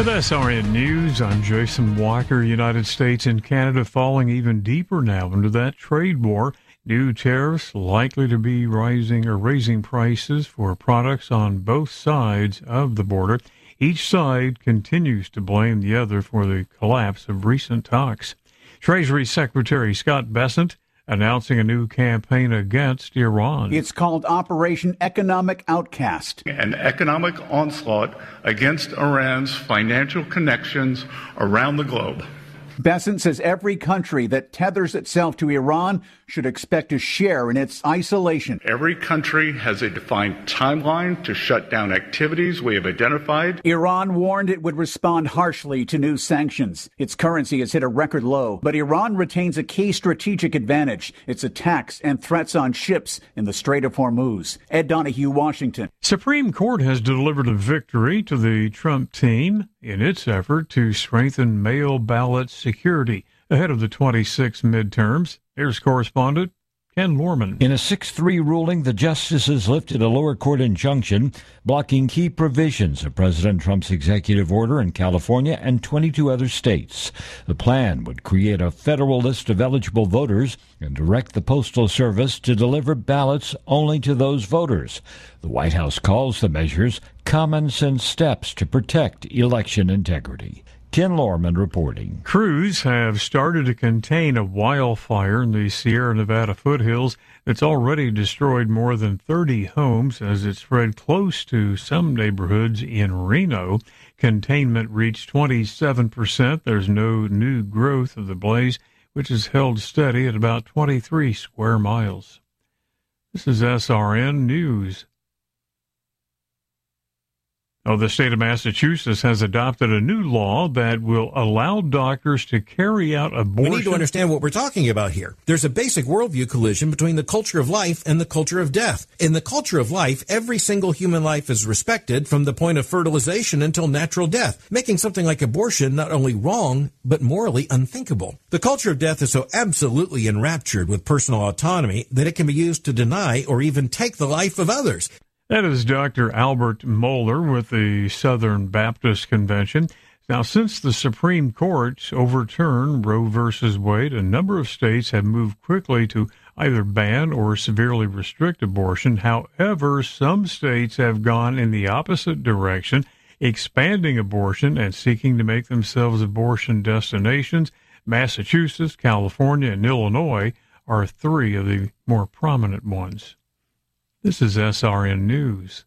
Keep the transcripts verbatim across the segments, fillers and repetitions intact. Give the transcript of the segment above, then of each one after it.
With S R N News, I'm Jason Walker. United States and Canada falling even deeper now into that trade war. New tariffs likely to be rising or raising prices for products on both sides of the border. Each side continues to blame the other for the collapse of recent talks. Treasury Secretary Scott Bessent announcing a new campaign against Iran. It's called Operation Economic Outcast. An economic onslaught against Iran's financial connections around the globe. Bessent says every country that tethers itself to Iran should expect a share in its isolation. Every country has a defined timeline to shut down activities we have identified. Iran warned it would respond harshly to new sanctions. Its currency has hit a record low, but Iran retains a key strategic advantage: its attacks and threats on ships in the Strait of Hormuz. Ed Donahue, Washington. Supreme Court has delivered a victory to the Trump team in its effort to strengthen mail ballot security ahead of the twenty-six midterms. Here's correspondent Ken Lorman. In a six three ruling, the justices lifted a lower court injunction blocking key provisions of President Trump's executive order in California and twenty-two other states. The plan would create a federal list of eligible voters and direct the Postal Service to deliver ballots only to those voters. The White House calls the measures common sense steps to protect election integrity. Ken Lorman reporting. Crews have started to contain a wildfire in the Sierra Nevada foothills that's already destroyed more than thirty homes as it spread close to some neighborhoods in Reno. Containment reached twenty-seven percent. There's no new growth of the blaze, which is held steady at about twenty-three square miles. This is S R N News. Oh, the state of Massachusetts has adopted a new law that will allow doctors to carry out abortion. We need to understand what we're talking about here. There's a basic worldview collision between the culture of life and the culture of death. In the culture of life, every single human life is respected from the point of fertilization until natural death, making something like abortion not only wrong, but morally unthinkable. The culture of death is so absolutely enraptured with personal autonomy that it can be used to deny or even take the life of others. That is Doctor Albert Moeller with the Southern Baptist Convention. Now, since the Supreme Court overturned Roe versus Wade, a number of states have moved quickly to either ban or severely restrict abortion. However, some states have gone in the opposite direction, expanding abortion and seeking to make themselves abortion destinations. Massachusetts, California, and Illinois are three of the more prominent ones. This is S R N News.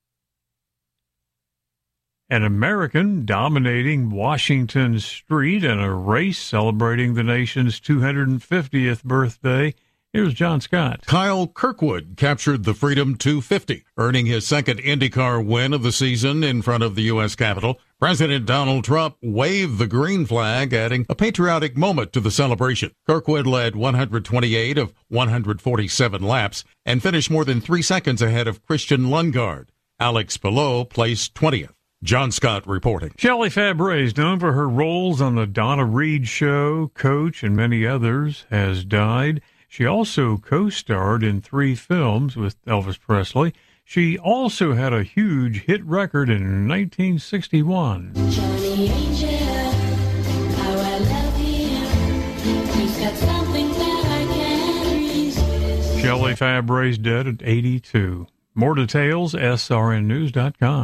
An American dominating Washington Street in a race celebrating the nation's two hundred fiftieth birthday. Here's John Scott. Kyle Kirkwood captured the Freedom two fifty, earning his second IndyCar win of the season in front of the U S Capitol. President Donald Trump waved the green flag, adding a patriotic moment to the celebration. Kirkwood led one hundred twenty-eight of one hundred forty-seven laps and finished more than three seconds ahead of Christian Lundgaard. Alex Palou placed twentieth. John Scott reporting. Shelley Fabre is known for her roles on The Donna Reed Show, Coach, and many others, has died. She also co-starred in three films with Elvis Presley. She also had a huge hit record in nineteen sixty-one. Johnny Angel, how I love him. He's got something that I can't resist. Shelley Fabre's dead at eighty-two. More details, S R N news dot com.